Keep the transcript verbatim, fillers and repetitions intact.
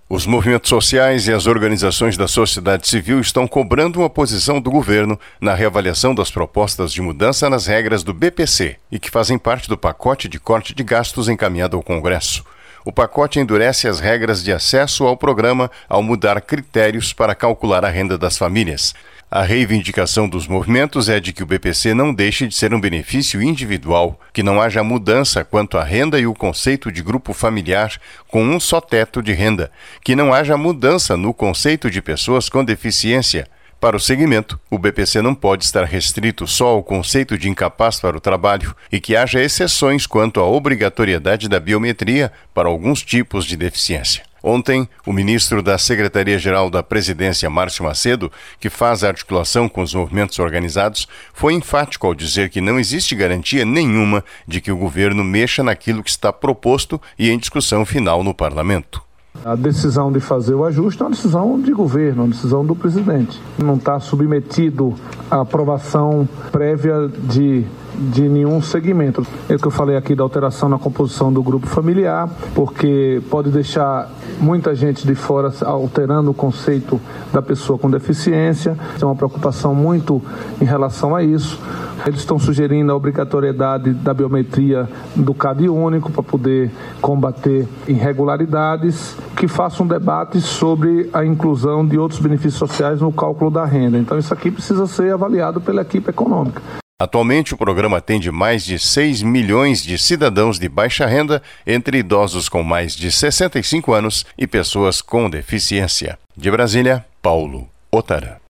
Os movimentos sociais e as organizações da sociedade civil estão cobrando uma posição do governo na reavaliação das propostas de mudança nas regras do B P C e que fazem parte do pacote de corte de gastos encaminhado ao Congresso. O pacote endurece as regras de acesso ao programa ao mudar critérios para calcular a renda das famílias. A reivindicação dos movimentos é de que o B P C não deixe de ser um benefício individual, que não haja mudança quanto à renda e o conceito de grupo familiar com um só teto de renda, que não haja mudança no conceito de pessoas com deficiência. Para o segmento, o B P C não pode estar restrito só ao conceito de incapaz para o trabalho e que haja exceções quanto à obrigatoriedade da biometria para alguns tipos de deficiência. Ontem, o ministro da Secretaria-Geral da Presidência, Márcio Macedo, que faz a articulação com os movimentos organizados, foi enfático ao dizer que não existe garantia nenhuma de que o governo mexa naquilo que está proposto e em discussão final no parlamento. A decisão de fazer o ajuste é uma decisão de governo, uma decisão do presidente. Não está submetido à aprovação prévia de, de nenhum segmento. É o que eu falei aqui da alteração na composição do grupo familiar, porque pode deixar muita gente de fora alterando o conceito da pessoa com deficiência. Tem uma preocupação muito em relação a isso. Eles estão sugerindo a obrigatoriedade da biometria do C A D único para poder combater irregularidades, que faça um debate sobre a inclusão de outros benefícios sociais no cálculo da renda. Então isso aqui precisa ser avaliado pela equipe econômica. Atualmente, o programa atende mais de seis milhões de cidadãos de baixa renda, entre idosos com mais de sessenta e cinco anos e pessoas com deficiência. De Brasília, Paulo Otara.